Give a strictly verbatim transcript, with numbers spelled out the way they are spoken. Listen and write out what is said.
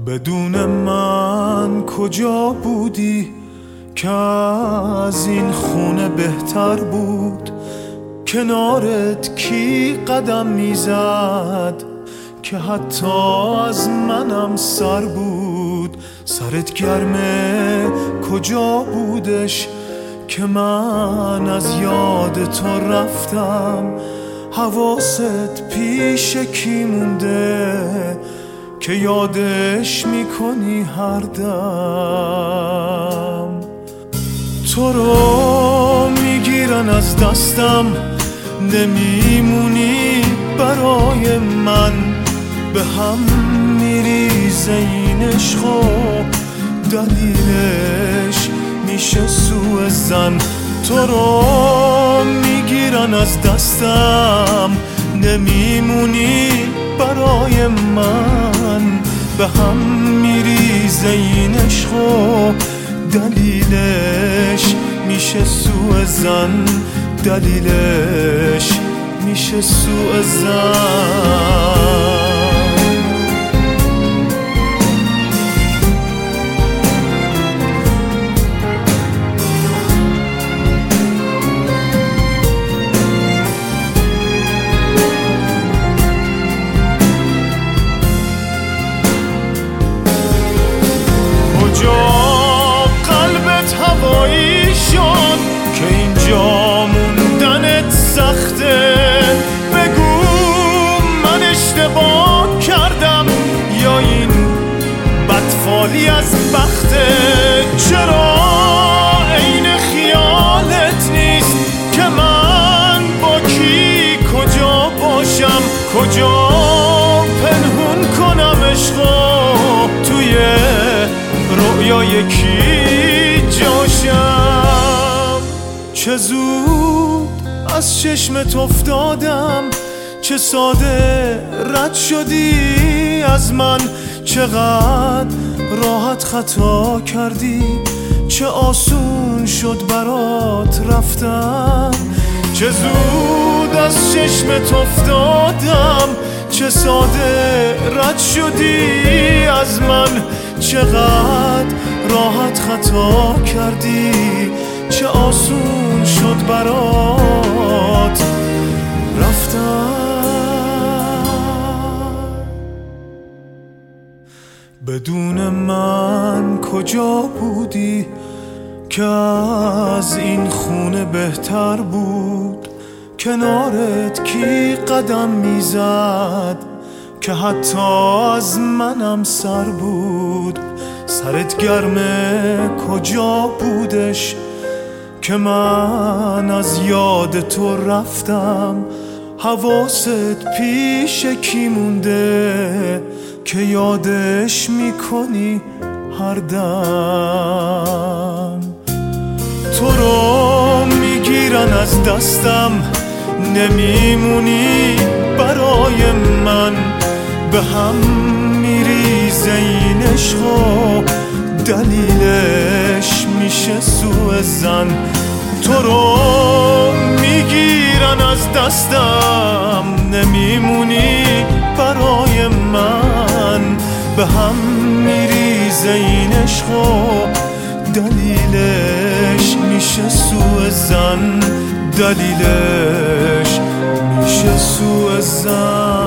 بدون من کجا بودی که از این خونه بهتر بود؟ کنارت کی قدم میزد که حتی از منم سر بود؟ سرت گرمه کجا بودش که من از یاد تو رفتم؟ حواست پیش کی مونده که یادش میکنی هر دم؟ تو رو میگیرن از دستم، نمیمونی برای من، به هم میریزه این عشق و دلیلش میشه سوء ظن. تو رو میگیرن از دستم، نمیمونی برای من، به هم میریزه این عشق و دلیلش میشه سوء ظن، دلیلش میشه سوء ظن. قلبت هوایی شد که اینجا موندنت سخته؟ بگو من اشتباه کردم یا این بدفالی از بخته؟ چرا عین خیالت نیست که من با کی کجا باشم؟ کجا پنهون کنم عشقو توی رویای کی جاشم؟ چه زود از چشمت افتادم، چه ساده رد شدی از من، چقدر راحت خطا کردی، چه آسون شد برات رفتم. چه زود از چشمت افتادم، چه ساده رد شدی از من، چقدر راحت خطا کردی، چه آسون شد برات رفتم. بدون من کجا بودی که از این خونه بهتر بود؟ کنارت کی قدم میزد که حتی از منم سر بود؟ سرت گرمه کجا بودش که من از یاد تو رفتم؟ حواست پیش کی مونده که یادش میکنی هر دم؟ تو رو میگیرن از دستم، نمیمونی برای من، به هم میریزه این عشق و دلیلش میشه سوء ظن. تو رو میگیرن از دستم، نمیمونی برای من، به هم میریزه این عشق و دلیلش میشه سوء ظن، دلیلش میشه سوء ظن.